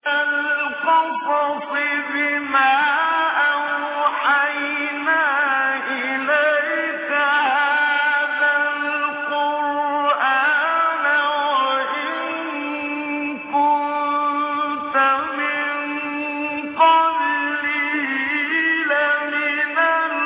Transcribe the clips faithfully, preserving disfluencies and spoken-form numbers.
القصص بما أوحينا إليك هذا القرآن وإن كنت من قبله لمن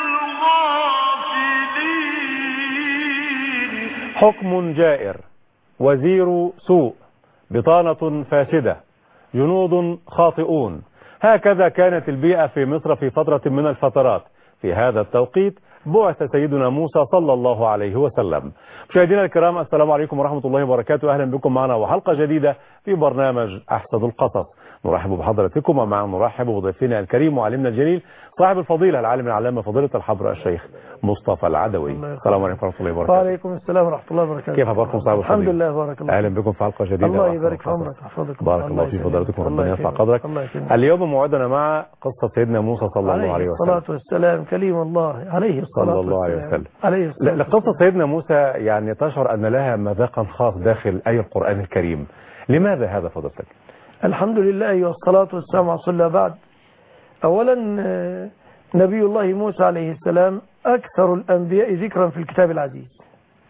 الغافلين. حكم جائر، وزير سوء، بطانة فاسدة، جنود خاطئون. هكذا كانت البيئة في مصر في فترة من الفترات. في هذا التوقيت بعث سيدنا موسى صلى الله عليه وسلم. مشاهدينا الكرام، السلام عليكم ورحمة الله وبركاته. أهلا بكم معنا وحلقة جديدة في برنامج أحسن القصص. نرحب بحضرتكم ومع نرحب بضيفنا الكريم وعالمنا الجليل صاحب الفضيلة العالم العلامة فضيلة الحبر الشيخ مصطفى العدوي. السلام عليكم ورحمة الله وبركاته. وعليكم السلام ورحمة الله وبركاته. كيف أخباركم صاحب الفضيلة؟ الحمد لله، بارك الله. أهلا بكم في حلقة جديدة. الله يبارك في عمرك ويحفظك. بارك الله في فضيلتكم وربنا يرفع قدرك. اليوم موعدنا مع قصة سيدنا موسى صلى الله عليه وسلم. عليه الصلاة والسلام، كليم الله عليه الصلاة صلى الله عليه وسلم. عليه الصلاة والسلام. لقصة سيدنا موسى يعني تشعر أن لها مذاقا خاص داخل أي القرآن الكريم. لماذا هذا فضلتك؟ الحمد لله والصلاة والسلام على رسول الله. بعد أولا نبي الله موسى عليه السلام أكثر الأنبياء ذكرا في الكتاب العزيز،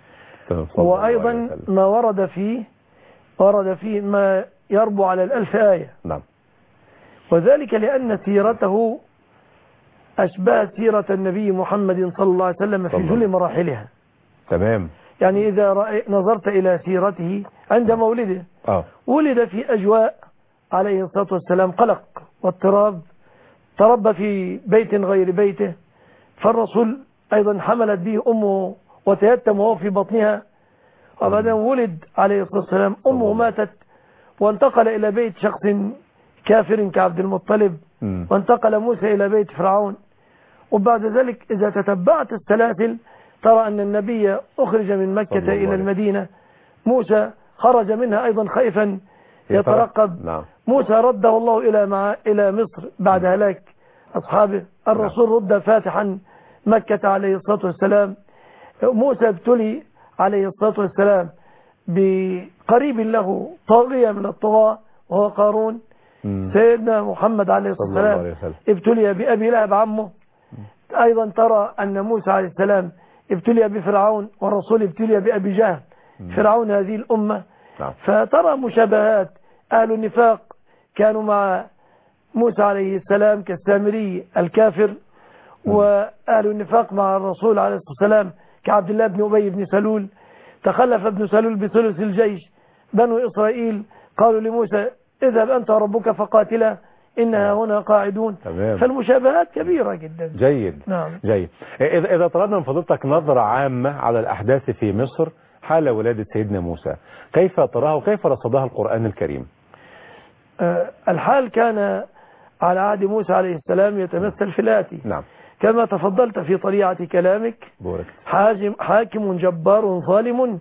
وأيضا ما ورد فيه ورد فيه ما يربو على الألف آية. نعم. وذلك لأن سيرته أشبه سيرة النبي محمد صلى الله عليه وسلم في جل مراحلها. تمام. يعني إذا نظرت إلى سيرته عند مولده، آه. ولد في أجواء عليه الصلاة والسلام قلق واضطراب، تربى في بيت غير بيته، فالرسول أيضا حملت به أمه وتيتم وهو في بطنها، وبعدين ولد عليه الصلاة والسلام أمه ماتت، وانتقل إلى بيت شخص كافر كعبد المطلب، م. وانتقل موسى إلى بيت فرعون. وبعد ذلك إذا تتبعت السلاسل ترى أن النبي أخرج من مكة إلى المدينة، موسى خرج منها أيضا خائفا يترقب. نعم. موسى رده الله إلى مع إلى مصر بعد هلاك أصحابه، الرسول رد فاتحا مكة عليه الصلاة والسلام. موسى ابتلي عليه الصلاة والسلام بقريب له طاغية من الطغاة وهو قارون. م. سيدنا محمد عليه الصلاة والسلام ابتلي بأبي لهب عمه. أيضا ترى أن موسى عليه السلام ابتلي بفرعون، والرسول ابتلي بأبي جهل فرعون هذه الأمة. نعم. فترى مشابهات. أهل النفاق كانوا مع موسى عليه السلام كالسامري الكافر، وأهل النفاق مع الرسول عليه الصلاة والسلام كعبد الله بن أبي بن سلول. تخلف ابن سلول بثلث الجيش. بنو إسرائيل قالوا لموسى اذهب أنت وربك فقاتلا إنها هنا قاعدون. تمام. فالمشابهات كبيرة جدا. جيد. نعم. جيد. إذا إذا طلبنا من فضيلتك نظرة عامة على الأحداث في مصر حال ولادة سيدنا موسى، كيف تراها وكيف رصدها القرآن الكريم؟ أه الحال كان على عهد موسى عليه السلام يتمثل في الآتي. نعم. كما تفضلت في طليعة كلامك، حاكم, حاكم جبار ظالم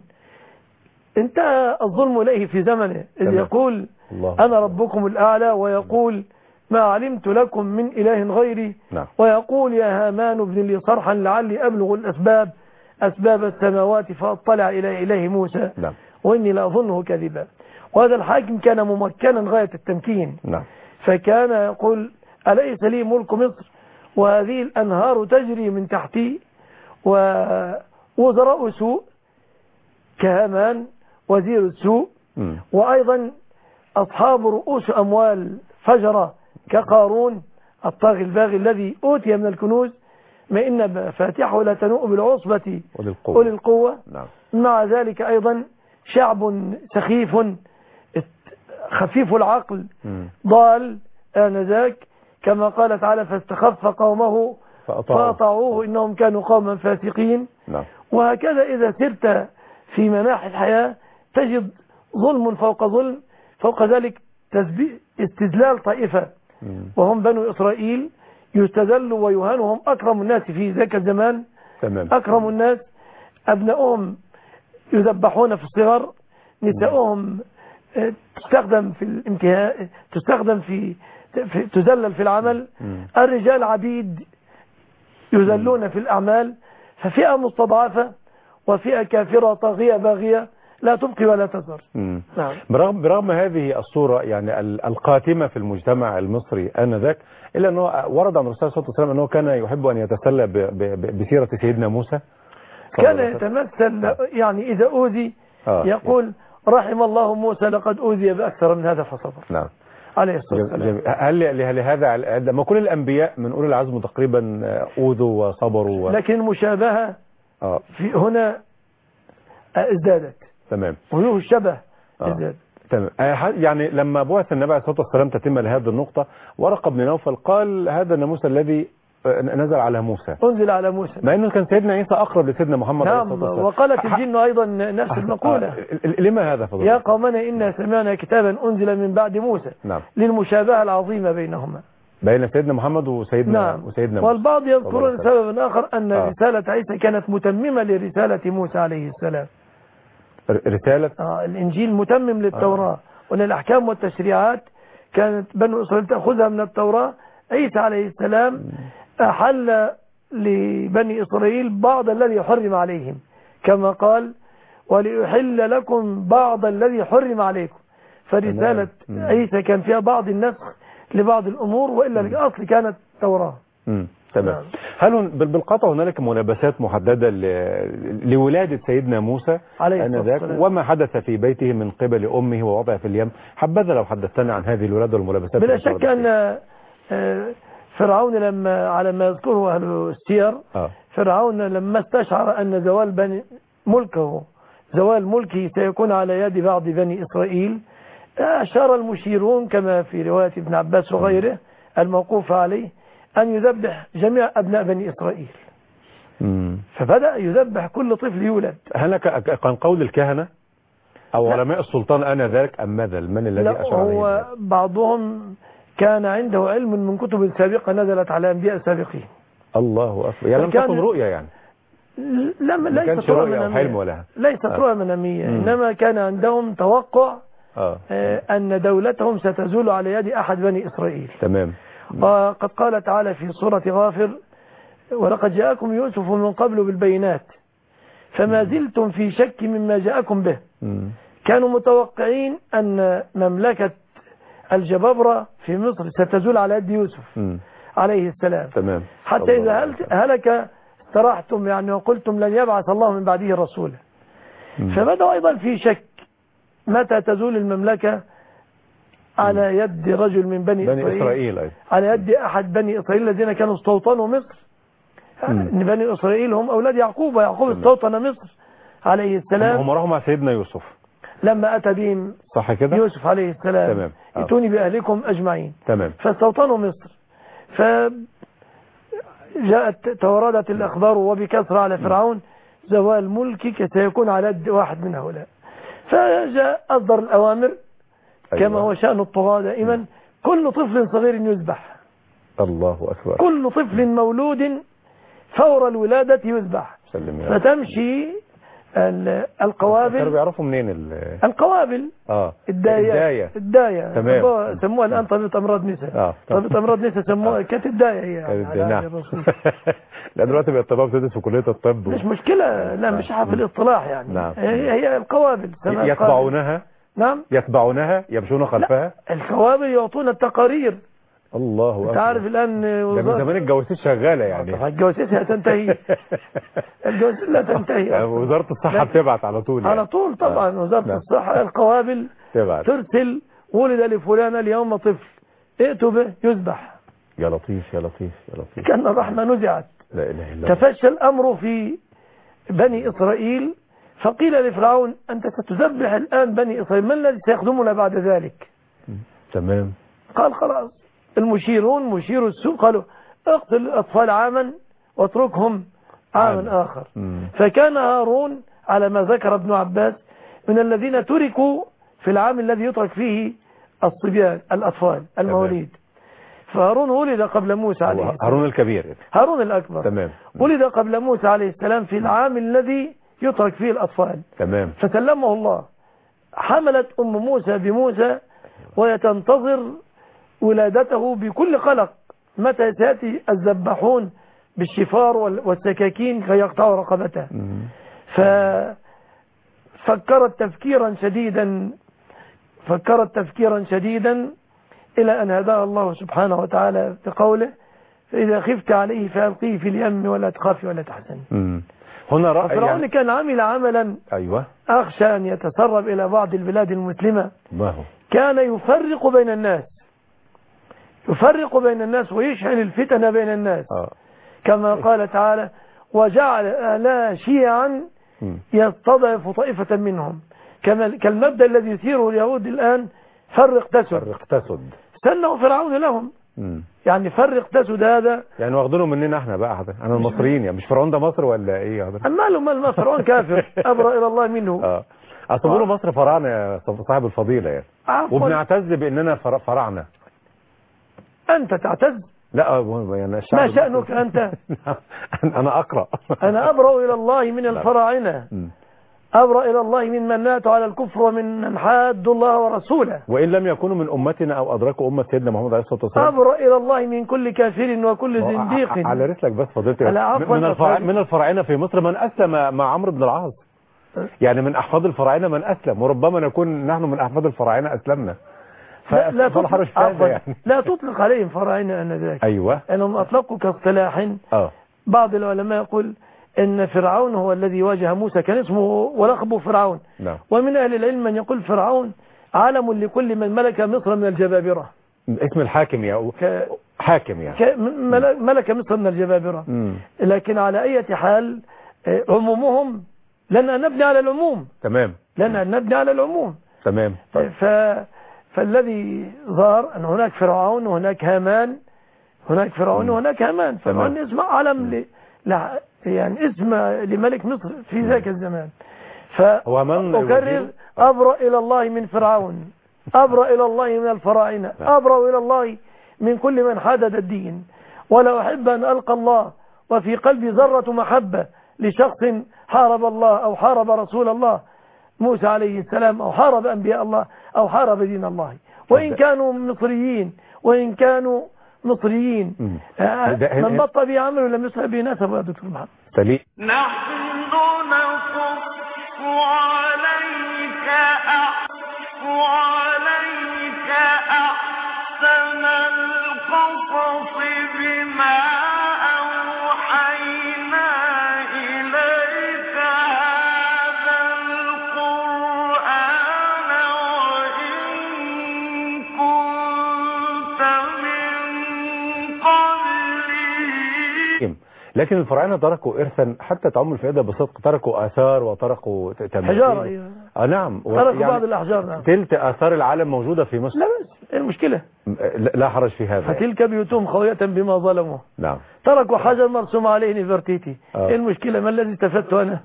انتهى الظلم إليه في زمنه، إذ يقول الله أنا ربكم الأعلى، ويقول ما علمت لكم من إله غيري. نعم. ويقول يا هامان ابن لي صرحا لعلي أبلغ الأسباب أسباب السماوات فأطلع إلى إله موسى. نعم. وإني لأظنه كذبا. وهذا الحاكم كان ممكنا غاية التمكين. نعم. فكان يقول أليس لي ملك مصر وهذه الأنهار تجري من تحتي. ووزراء سوء كهامان وزير السوء، م. وأيضا أصحاب رؤوس أموال فجرة كقارون الطاغي الباغي الذي أوتي من الكنوز ما إن مفاتيحه لا تنوء بالعصبة أولي القوة. نعم. مع ذلك أيضا شعب سخيف خفيف العقل م. ضال آنذاك، كما قال تعالى فاستخف قومه فأطاعوه إنهم كانوا قوما فاسقين. نعم. وهكذا إذا سرت في مناحي الحياة تجد ظلم فوق ظلم، فوق ذلك استذلال طائفة م. وهم بنو إسرائيل يستذلوا ويهانوا، هم أكرم الناس في ذاك الزمان. تمام. أكرم الناس، أبنائهم يذبحون في الصغر، نساؤهم تستخدم في الانتهاء تستخدم في, في تذلل في العمل. م. الرجال عبيد يذلون م. في الأعمال. ففئة مستضعفة وفئة كافرة طاغية باغية لا تبقي ولا تذر. مم. نعم. برغم برغم هذه الصورة يعني ال- القاتمة في المجتمع المصري آنذاك، إلا أنه ورد عن الرسول صلى الله عليه وسلم أنه كان يحب أن يتسلى ب- ب- بسيرة سيدنا موسى. كان يتمثل يعني إذا أوذي آه. يقول رحم الله موسى لقد أوذي بأكثر من هذا فصبر. نعم. عليه الصلاة والسلام. جميل. هل ل- لهذا ما كل الأنبياء من أولي العزم تقريبا أوذوا وصبروا و... لكن المشابهة آه. في هنا ازدادت. تمام. وجوه الشبه آه. ازدادت. تمام. يعني لما بعث النبي عليه الصلاة والسلام تتم لهذه النقطة، ورقة بن نوفل قال هذا الناموس الذي نزل على موسى، أنزل على موسى، مع أنه كان سيدنا عيسى أقرب لسيدنا محمد عليه نعم. الصلاة والسلام. وقالت الجن أيضا نفس المقولة. لما هذا فضل؟ يا قومنا إنا سمعنا كتابا أنزل من بعد موسى. نعم. للمشابهة العظيمة بينهما، بين سيدنا محمد وسيدنا نعم. وسيدنا موسى. والبعض يذكرون سببا آخر أن آه. رسالة عيسى كانت متممة لرسالة موسى عليه السلام. رسالة آه الإنجيل متمم للتوراة، آه. وأن الأحكام والتشريعات كانت بنو إسرائيل تأخذها من التوراة. عيسى عليه السلام أحل لبني إسرائيل بعض الذي حرم عليهم، كما قال وليحل لكم بعض الذي حرم عليكم. فرسالة عيسى كان فيها بعض النسخ لبعض الأمور، وإلا الأصل كانت توراة. امم تمام. هل بالقطع هنالك ملابسات محددة لولادة سيدنا موسى آنذاك وما حدث في بيته من قبل أمه ووضعه في اليم؟ حبذا لو حدثتنا عن هذه الولادة والملابسات. بلا شك أن فرعون لما على ما يذكره أهل السير آه. فرعون لما استشعر أن زوال بني ملكه زوال ملكه سيكون على يد بعض بني إسرائيل، أشار المشيرون كما في رواية ابن عباس وغيره الموقوف عليه أن يذبح جميع أبناء بني إسرائيل. مم. فبدأ يذبح كل طفل يولد. هل كان قول الكهنة أو علماء السلطان آنذاك أم ماذا؟ من الذي أشار عليه؟ هو بعضهم كان عنده علم من كتب سابقة نزلت على أنبياء سابقين. الله أكبر. يعني لم تكن رؤية يعني؟ لم ليست رؤية أو حلم ولا ليست آه. رؤية منامية، إنما كان عندهم توقع آه. آه أن دولتهم ستزول على يد أحد بني إسرائيل. تمام. وقد قال تعالى في سورة غافر ولقد جاءكم يوسف من قبل بالبينات فما زلتم في شك مما جاءكم به. م. كانوا متوقعين أن مملكة الجبابرة في مصر ستزول على يد يوسف م. عليه السلام. تمام. حتى إذا هلك استرحتم يعني وقلتم لن يبعث الله من بعده رسولا. فبدأوا أيضا في شك متى تزول المملكة على يد رجل من بني, بني إسرائيل, إسرائيل أيضا. على يد أحد بني إسرائيل الذين كانوا استوطنوا مصر. إن بني إسرائيل هم أولاد يعقوب، ويعقوب استوطن مصر عليه السلام. هم راحوا مع سيدنا يوسف لما أتى بهم صح كده يوسف عليه السلام. تمام. ائتوني بأهلكم أجمعين. تمام. فاستوطنوا مصر. فجاءت توردت الأخبار وبكثرة على فرعون زوال ملكك سيكون على يد واحد من هؤلاء. فجاء أصدر الأوامر كما أيوة. هو شأن الطغاة دائما، كل طفل صغير يذبح. الله أكبر. كل طفل مولود فور الولادة يذبح. فتمشي القوابل. كانوا بيعرفوا منين القوابل؟ اه الداية الداية, الداية. تمام. سموها الآن طبيبة أمراض نساء. آه. طبيبة أمراض نساء سموها كانت الداية هي يعني. نعم. لا دلوقتي بقى الطباب بتدرس في كلية الطب. مش مشكلة، لا مش في الاصطلاح يعني. نعم. هي, هي القوابل. يتبعونها. نعم. يتبعونها يمشون خلفها. القوابل يعطون التقارير. الله أكبر. انت عارف الآن ده من زمان الجواسيس شغالة يعني. الجواسيس هتنتهي. الجواسيس لا تنتهي. وزارة الصحة بتبعت على طول يعني. على طول طبعا. آه. وزارة نعم. الصحة القوابل تبعت. ترسل ولد لفلان اليوم طفل ائتوا به يذبح. يا لطيف يا لطيف يا لطيف. كأن الرحمة نزعت. لا إله إلا الله. تفشى الأمر في بني إسرائيل فقيل لفرعون أنت ستذبح الآن بني إسرائيل، من الذي سيخدمنا بعد ذلك؟ تمام. قال خلاص المشيرون مشير السوء قالوا اقتل الأطفال عاما واتركهم عاما عام. آخر. مم. فكان هارون على ما ذكر ابن عباس من الذين تركوا في العام الذي يترك فيه الصبيان الأطفال المواليد. فهارون ولد قبل موسى عليه السلام. هارون الكبير. هارون الأكبر. تمام. ولد قبل موسى عليه السلام في العام الذي يترك فيه الأطفال. تمام. فسلمه الله. حملت أم موسى بموسى وهي تنتظر ولادته بكل قلق متى سيأتي الذباحون بالشفار والسكاكين كي يقطعوا رقبته. ف... فكرت تفكيرا شديدا فكرت تفكيرا شديدا إلى أن هداها الله سبحانه وتعالى بقوله فإذا خفت عليه فألقيه في اليم ولا تخافي ولا تحزني. هنا رأي فرعون يعني... كان عمل عملا أيوة. أخشى أن يتسرب إلى بعض البلاد المسلمة. ما هو؟ كان يفرق بين الناس يفرق بين الناس ويشعل الفتن بين الناس آه. كما قال تعالى وجعل أهلها شيعا يستضعف طائفة منهم كما كالمبدأ الذي يثيره اليهود الآن فرق تسد فرق تسد سنه فرعون لهم. مم. يعني فرق تسد هذا يعني واخدينه مننا احنا بقى حضر. انا المصريين يعني مش فرعون ده مصر ولا ايه يا حضر؟ ماله مال فرعون كافر أبرأ إلى الله منه. اه اصل بيقولوا مصر فراعنه يا صاحب الفضيله يعني وبنعتز باننا فراعنه. انت تعتز؟ لا يعني الشعب ما شأنك انت؟ انا اقرا انا ابرأ الى الله من الفراعنه أبرأ إلى الله من من ماتوا على الكفر ومن من حادوا الله ورسوله وإن لم يكونوا من أمتنا أو أدركوا أمة سيدنا محمد عليه الصلاة والسلام. أبرأ إلى الله من كل كافر وكل زنديق. على رسلك بس فضيلتي من الفرع... من الفراعنة في مصر من أسلم مع عمرو بن العاص يعني من أحفاد الفراعنة من أسلم وربما نكون نحن من أحفاد الفراعنة أسلمنا. لا, لا, تطلق يعني. لا تطلق عليهم فراعنة أنذاك. أيوة أنهم أطلقوا كاصطلاح. آه. بعض العلماء يقول إن فرعون هو الذي واجه موسى كان اسمه ولقبه فرعون. نعم. ومن أهل العلم من يقول فرعون عالم لكل من ملك مصر من الجبابرة. اسم الحاكم يا ك... حاكم يعني ك... ملك مصر من الجبابرة. م. لكن على أي حال عمومهم لن نبني على العموم. تمام. لن نبني على العموم. تمام. طيب. ف... فالذي ظهر أن هناك فرعون وهناك هامان هناك فرعون وهناك هامان. فرعون اسمه علم ل... لا يعني اسم لملك مصر في ذاك الزمان. فأكرر أبرأ إلى الله من فرعون أبرأ إلى الله من الفراعنة أبرأ إلى الله من كل من حدد الدين ولا أحب أن ألقى الله وفي قلبي ذرة محبة لشخص حارب الله أو حارب رسول الله موسى عليه السلام أو حارب أنبياء الله أو حارب دين الله وإن كانوا مصريين وإن كانوا مصريين من بطأ به عمله لم يصلح به نسب يا دكتور محمد. سليم. نحن نقص عليك أحص عليك أحسن القصص بما أوحينا إليك هذا القرآن وإن كنت لكن الفراعنه تركوا إرثا حتى تعم الفائدة بصدق تركوا آثار وتركوا حجارة. أيوة. آه نعم تركوا يعني بعض الأحجار. نعم. تلك آثار العالم موجودة في مصر. لا بس المشكلة لا حرج في هذا. فتلك بيوتهم خوية بما ظلموا. نعم. تركوا حجر مرسوم عليه نفرتيتي. ايه المشكلة؟ ما الذي استفدت أنا؟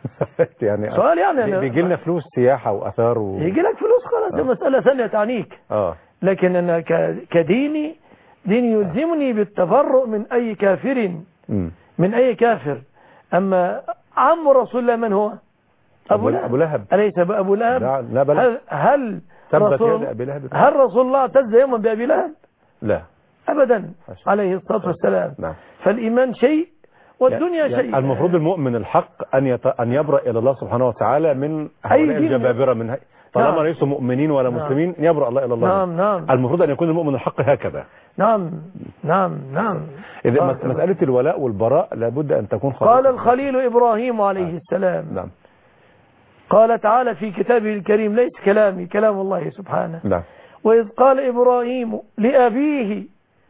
يعني سؤال يعني بيجي لنا فلوس سياحة وآثار و... يجي لك فلوس خلاص. ده مسألة ثانية تعنيك. اه لكن أنا كديني ديني يلزمني بالتبرؤ من أي كافر م. من أي كافر. أما عم رسول الله من هو؟ أبو لهب. أبو لهب أليس أبو لهب؟ لا بل هل هل رسول, هل رسول الله اعتز يوما بأبي لهب؟ لا أبدا عليه الصلاة والسلام. نعم. فالإيمان شيء والدنيا يعني شيء. المفروض المؤمن الحق أن يت... أن يبرأ إلى الله سبحانه وتعالى من هؤلاء الجبابرة من هي... طالما نعم. ليسوا مؤمنين ولا نعم. مسلمين يبرأ الله إلى الله. نعم نعم. المفروض أن يكون المؤمن الحق هكذا. نعم نعم نعم. إذا آه. مسألة الولاء والبراء لابد أن تكون خالصة. قال الخليل إبراهيم عليه آه. السلام. نعم. قال تعالى في كتابه الكريم ليس كلامي كلام الله سبحانه. نعم. وإذ قال إبراهيم لأبيه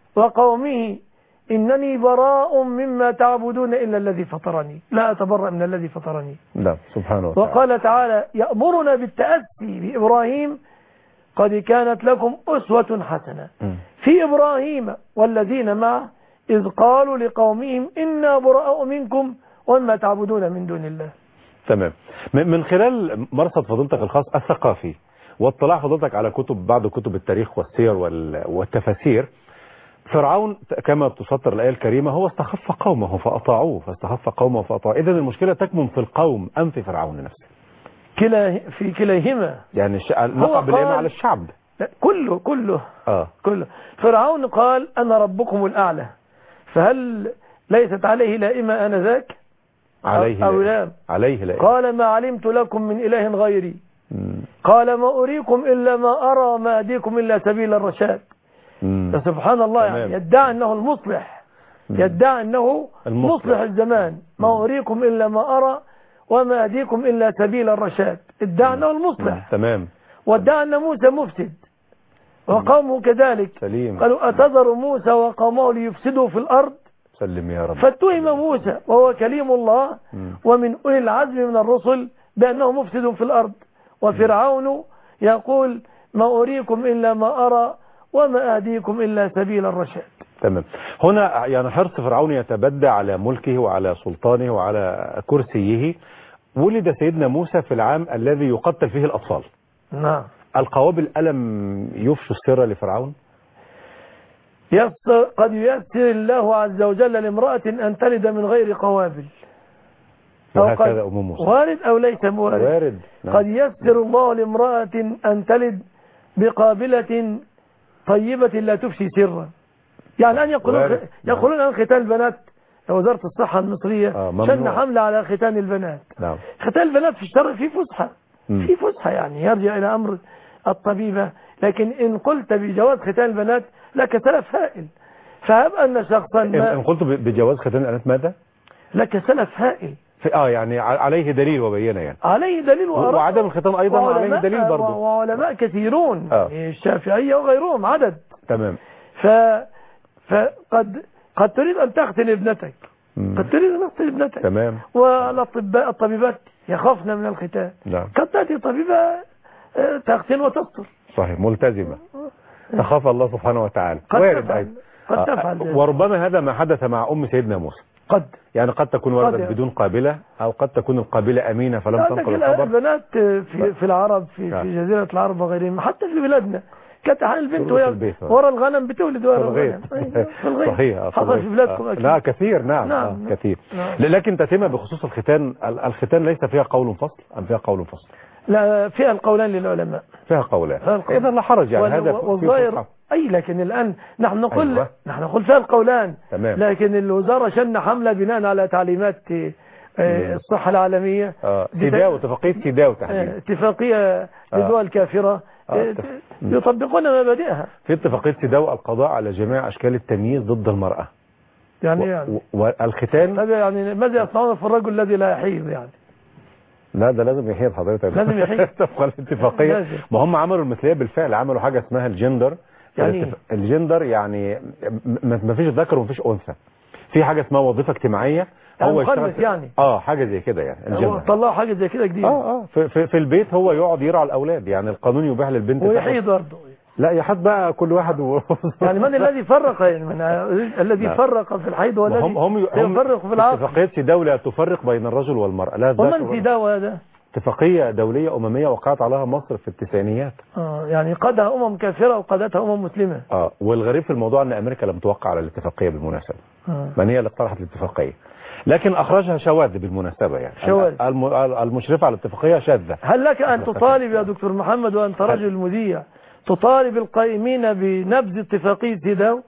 وقومه إنني براء مما تعبدون إلا الذي فطرني لا أتبرأ من الذي فطرني. نعم سبحانه وتعالى. وقال تعالى يأمرنا بالتأسي بإبراهيم قد كانت لكم أسوة حسنة م. في إبراهيم والذين معه إذ قالوا لقومهم إنا براء منكم وما تعبدون من دون الله. تمام. من خلال مرصد فضيلتك الخاص الثقافي واطلاع فضيلتك على كتب بعض كتب التاريخ والسير والتفاسير فرعون كما تسطر الآية الكريمة هو استخف قومه فأطاعوه فاستخف قومه فأطاعوه. إذن المشكلة تكمن في القوم أم في فرعون نفسه؟ كلا في كليهما. يعني نقع بالإيمان على الشعب. لا كله كله آه. كله. فرعون قال أنا ربكم الأعلى فهل ليست عليه لائمة آنذاك؟ عليه أو لا لام عليه لا قال ما علمت لكم من إله غيري مم. قال ما أريكم إلا ما أرى ما أهديكم إلا سبيل الرشاد. مم. سبحان الله تمام. يعني يدعي أنه المصلح مم. يدعي أنه المصلح. مصلح الزمان ما أريكم إلا ما أرى وما أهديكم إلا سبيل الرشاد. ادعي أنه مم. المصلح تمام. وادعي أن موسى مفسد وقومه كذلك سليم. قالوا أتذر موسى وقومه ليفسدوا في الأرض سلم يا رب. فاتهم موسى وهو كليم الله مم. ومن أولي العزم من الرسل بأنه مفسد في الأرض وفرعون يقول ما أريكم إلا ما أرى وما أهديكم إلا سبيل الرشاد. تمام. هنا يعني حرص فرعون يتبدى على ملكه وعلى سلطانه وعلى كرسيه. ولد سيدنا موسى في العام الذي يقتل فيه الأطفال. نعم. القوابل ألم يفشوا السر لفرعون؟ يسر قد ييسر الله عز وجل لامرأة أن تلد من غير قوابل وهكذا أم موسى وارد أو ليس وارد, وارد. نعم. قد ييسر الله لامرأة أن تلد بقابلة طيبة لا تفشي سرا. يعني أن يقولون يقولون أن ختان البنات وزارة الصحة المصرية آه شن حملة على ختان البنات. نعم. ختان البنات في الشرع في فسحة مم. في فسحة يعني يرجع إلى أمر الطبيبة. لكن إن قلت بجواز ختان البنات لك سلف هائل. فهب أن شخصا ما إن قلت بجواز ختان البنات ماذا؟ لك سلف هائل في اه يعني عليه دليل وبينه يعني عليه دليل وعدم الختان أيضا عليه دليل برضه وعلماء كثيرون آه. الشافعية وغيرهم عدد. تمام. ف فقد قد تريد أن تختن ابنتك مم. قد تريد أن تختن ابنتك تمام. والأطباء الطبيبات يخافن من الختان. نعم. قد تأتي طبيبة تختن وتستر. صحيح ملتزمة تخاف الله سبحانه وتعالى. قد وارد تفعل قد تفعل آه. وربما هذا ما حدث مع أم سيدنا موسى. قد يعني قد تكون ولدت بدون قابلة أو قد تكون القابلة أمينة فلم تنقل الخبر. البنات في, في العرب في, في جزيرة العرب وغيرهم حتى في بلادنا كانت حال البنت وهي ورا الغنم بتولد ورا الغنم في الغيط. صحيح. حصل في بلادكم أكيد. لا كثير. نعم, نعم. آه. كثير. نعم. لكن تتم بخصوص الختان. الختان ليس فيها قول فصل أم فيها قول فصل؟ لا فيها القولان للعلماء. فيها قولان. إذا لا حرج يعني هذا والظاهر أي لكن الآن نحن نقول أيوة. نحن نقول فيها القولان. تمام. لكن الوزارة شن حملة بناء على تعليمات الصحة العالمية. آه. سيداو اتفاقية سيداو تحديدا. اتفاقية لدول آه. كافرة آه. يطبقون مبادئها. في اتفاقية سيداو القضاء على جميع أشكال التمييز ضد المرأة. يعني و... يعني والختان يعني ماذا يصنعون في الرجل الذي لا يحيض يعني؟ لا ده لازم يحيض حضرتك. لازم يحيض طبقا الاتفاقية. ما هم عملوا المثلية بالفعل. عملوا حاجة اسمها الجندر. يعني الجندر يعني ما فيش ذكر وما فيش أنثى. في حاجة اسمها وظيفة اجتماعية. هو يشتغل يعني اه حاجة زي كده يعني الجندر طلعوا حاجة زي كده جديدة. اه اه في, في, في البيت هو يقعد يرعى الأولاد. يعني القانون يباح للبنت ويحيض برضه. لا يحد بقى كل واحد و... يعني من الذي فرق يعني من الذي فرق في الحيض والذي هم هم يفرق في العقل. اتفاقية دولة تفرق بين الرجل والمرأة. لا ومن في دواء هذا؟ اتفاقية دولية أممية وقعت عليها مصر في التسعينيات. اه يعني قادها أمم كافرة وقادتها أمم مسلمة. اه والغريب في الموضوع أن أمريكا لم توقع على الاتفاقية بالمناسبة. آه. من هي اللي اقترحت الاتفاقية لكن أخرجها شواذ بالمناسبة يعني شواذ. المشرفة على الاتفاقية شاذة. هل لك أن تطالب يا دكتور محمد وأنت رجل مذيع تطالب القائمين بنبذ اتفاقية سيداو؟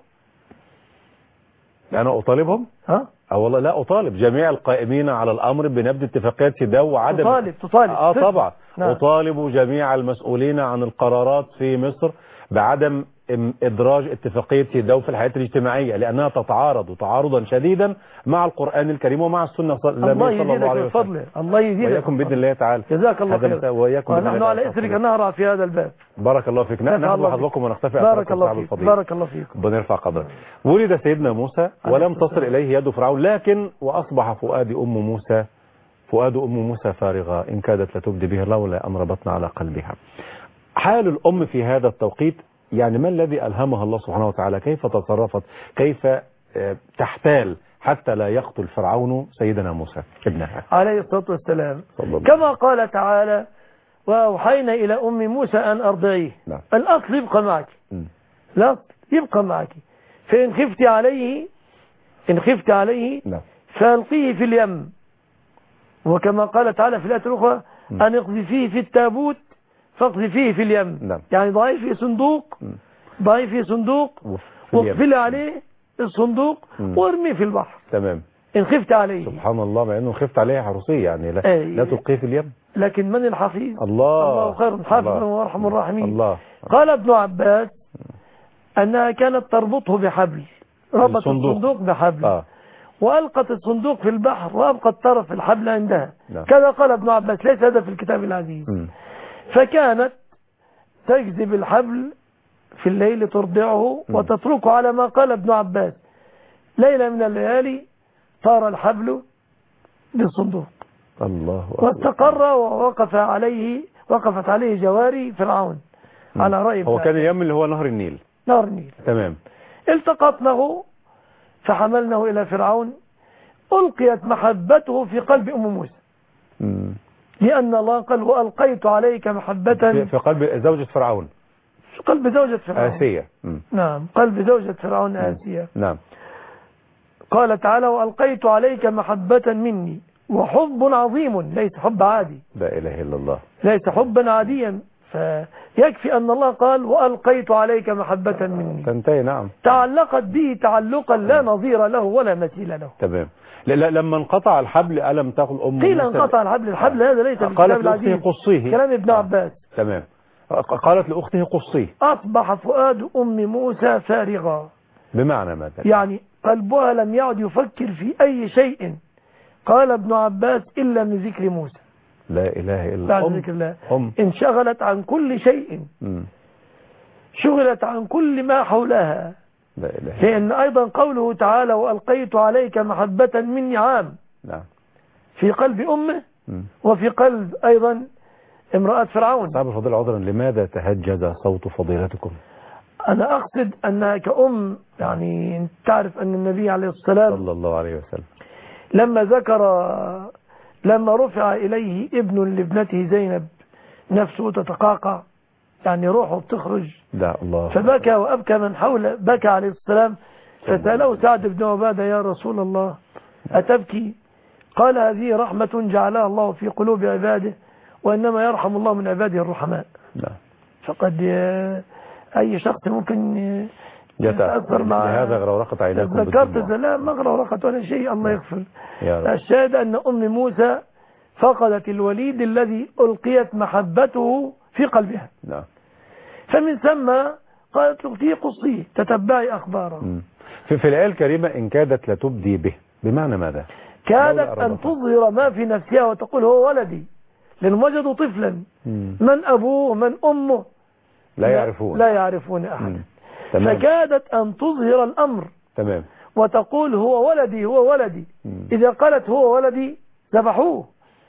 أنا أطالبهم؟ ها؟ أه والله لا أطالب جميع القائمين على الأمر بنبذ اتفاقية سيداو وعدم. تطالب تطالب آه طبعا. نعم. أطالب جميع المسؤولين عن القرارات في مصر بعدم إدراج اتفاقية سيداو في الحياة الاجتماعية لأنها تتعارض تعارضا شديدا مع القرآن الكريم ومع السنة صلى الله عليه وسلم. الله يزيدك وإياكم بإذن الله تعالى. جزاك الله خير. وإياكم ونحن على إثرك نهرع في هذا الباب. بارك الله فيك. نحن حظكم ونختفي. بارك الله فيك. بارك الله فيك. بنرفع قدرك. ولد سيدنا موسى ولم تصل إليه يد فرعون لكن وأصبح فؤاد أم موسى فؤاد أم موسى فارغة إن كادت لتبدي به لولا أن ربطنا على قلبها. حال الأم في هذا التوقيت يعني ما الذي ألهمها الله سبحانه وتعالى؟ كيف تصرفت؟ كيف تحتال حتى لا يقتل فرعون سيدنا موسى ابنها عليه الصلاة والسلام كما قال تعالى وأوحينا إلى أم موسى أن أرضعيه. نعم. الأصل يبقى معك. لا يبقى معك فإن خفت عليه إن خفت عليه نعم. فألقيه في اليم وكما قال تعالى في الآية الأخرى أن اقذفيه في التابوت فاقذفيه في اليم. نعم. يعني ضعيه في صندوق ضعيه في صندوق واقفل عليه الصندوق وارميه في البحر. تمام. إن خفت عليه. سبحان الله، مع انه خفت عليه حروسية يعني لا, أي. لا تلقيه في اليم. لكن من الحفيظ؟ الله الله خير حافظ وارحم الراحمين. الله. قال ابن عباس أنها كانت تربطه بحبل، ربط الصندوق, الصندوق بحبل آه. وألقت الصندوق في البحر وأبقت طرف الحبل عندها. نعم. كذا قال ابن عباس، ليس هذا في الكتاب العزيز. م. فكانت تجذب الحبل في الليل ترضعه م. وتتركه على ما قال ابن عباس. ليلة من الليالي طار الحبل بالصندوق الله أكبر. واستقر ووقف عليه وقفت عليه جواري فرعون م. على رأي هو كان اليم اللي هو نهر النيل. نهر النيل. تمام. التقطناه فحملناه إلى فرعون. ألقيت محبته في قلب أم موسى م. لأن الله قال وألقيت عليك محبة في, في قلب زوجة فرعون، في قلب زوجة فرعون آسية. م. نعم، قلب زوجة فرعون آسية. نعم. قال تعالى وألقيت عليك محبة مني وحب عظيم، ليس حب عادي، لا إله إلا الله، ليس حبا عاديا، فيكفي أن الله قال وألقيت عليك محبة مني، تنتهي. نعم. تعلقت به تعلقا لا نظير له ولا مثيل له. تمام. لا لا لما انقطع الحبل ألم تقل أم قيل موسى انقطع الحبل، الحبل هذا ليس في الكتاب قالت لأخته العزيز، قصيه. كلام ابن عباس. تمام. قالت لأخته قصيه. أصبح فؤاد أم موسى فارغا، بمعنى ماذا؟ يعني قلبها لم يعد يفكر في أي شيء، قال ابن عباس إلا من ذكر موسى. لا إله إلا بعد أم. ذكر الله أم. انشغلت عن كل شيء، م. شغلت عن كل ما حولها. لا إله. لأن أيضا قوله تعالى وألقيت عليك محبة مني عام نعم. في قلب أمه م. وفي قلب أيضا امرأة فرعون. صاحب الفضيلة عذرا، لماذا تهجد صوت فضيلتكم؟ أنا أقصد أنها كأم، يعني تعرف أن النبي عليه الصلاة صلى الله عليه وسلم لما ذكر لما رفع إليه ابن لابنته زينب نفسه تتقاقع، يعني روحه بتخرج، لا الله، فبكى وأبكى من حوله، بكى عليه السلام. فسأله سعد بن عبادة يا رسول الله أتبكي؟ قال هذه رحمة جعلها الله في قلوب عباده، وإنما يرحم الله من عباده الرحماء. لا. فقد أي شخص ممكن يتأثر مع هذا غرورقة عيناكم. ذكرت لا ما غرورقة ولا شيء، الله يغفر. يا الشاهد أن أم موسى فقدت الوليد الذي ألقيت محبته في قلبها. نعم. فمن ثم قالت أختي قصيه تتبعي أخباره. في في الآية الكريمة إن كادت لتبدي به، بمعنى ماذا؟ كادت أن تظهر ما في نفسها وتقول هو ولدي، لأنهم وجدوا طفلا مم. من أبوه من أمه لا يعرفون لا يعرفون أحدا، تمام. فكادت أن تظهر الأمر تمام. وتقول هو ولدي هو ولدي. مم. إذا قالت هو ولدي ذبحوه،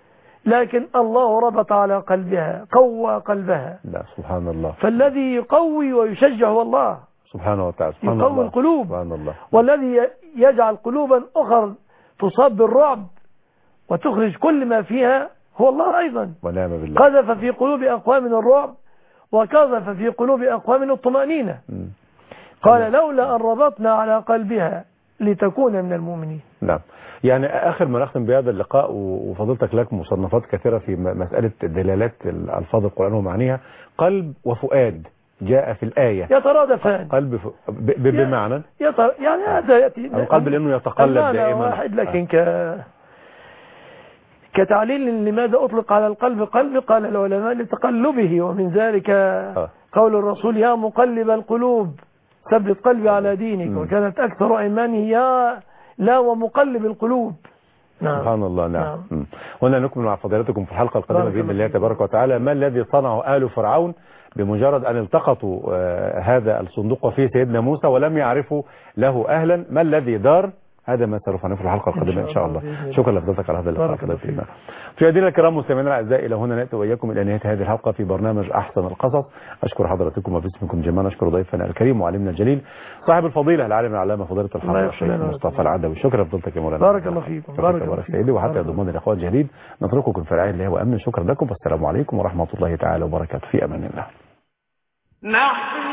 لكن الله ربط على قلبها، قوى قلبها. لا سبحان الله. فالذي يقوي ويشجع هو الله سبحانه وتعالى، سبحان يقوي الله. القلوب، سبحان الله. والذي يجعل قلوبا أخرى تصاب بالرعب وتخرج كل ما فيها هو الله أيضا. ونعم بالله. قذف في قلوب أقوام الرعب وقذف في قلوب أقوام الطمأنينة. مم. قال لولا أن ربطنا على قلبها لتكون من المؤمنين. نعم. يعني آخر ما نختم بهذا اللقاء، وفضلتك لك مصنفات كثيرة في مسألة دلالات ألفاظ القرآن ومعانيها. قلب وفؤاد جاء في الآية يترادفان. قلب ف... ب... ب... بمعنى يتر... يعني هذا يأتي القلب لأنه يتقلب دائما واحد، لكن ك... كتعليل لماذا أطلق على القلب قلب، قال العلماء لتقلبه، ومن ذلك آه. قول الرسول يا مقلب القلوب ثبت قلبي على دينك. م. وكانت أكثر أيمانه يا لا ومقلب القلوب. نعم. سبحان الله. نعم. نعم. وأنا نكمل مع فضيلتكم في الحلقة القادمة بإذن الله تبارك وتعالى ما الذي صنعه آل فرعون بمجرد أن التقطوا آه هذا الصندوق وفيه سيدنا موسى ولم يعرفوا له أهلا، ما الذي دار؟ هذا ما سوف نعرفه في الحلقة القادمة إن شاء الله. شكرا لفضلتك على هذا اللقاء. مشاهدينا الكرام مستمعينا الأعزاء، إلى هنا نأتي وإياكم إلى نهاية هذه الحلقة في برنامج أحسن القصص. أشكر حضراتكم وباسمكم جميعا، أشكر ضيفنا الكريم وعلمنا الجليل صاحب الفضيلة العالم العلامة فضيلة الحافظ الشيخ مصطفى العدوي. شكرا لفضلتك يا مولانا. بارك الله فيكم. بارك الله فيكم. وحتى ضمان الأخوات الجديد نترككم في رعاية الله وأمن. شكرا لكم والسلام عليكم ورحمة الله تعالى وبركاته. في أمان الله. نحن